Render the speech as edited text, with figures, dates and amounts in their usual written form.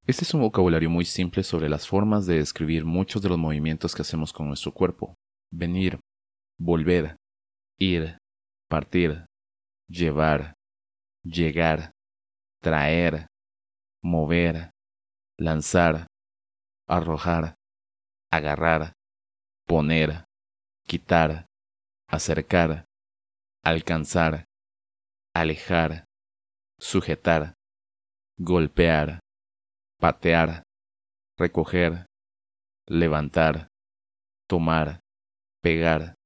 Este es un vocabulario muy simple sobre las formas de describir muchos de los movimientos que hacemos con nuestro cuerpo. Venir, volver, ir, partir, llevar, llegar, traer, mover, lanzar, arrojar, agarrar, poner, quitar, acercar, alcanzar, alejar, sujetar, golpear, patear, recoger, levantar, tomar, pegar,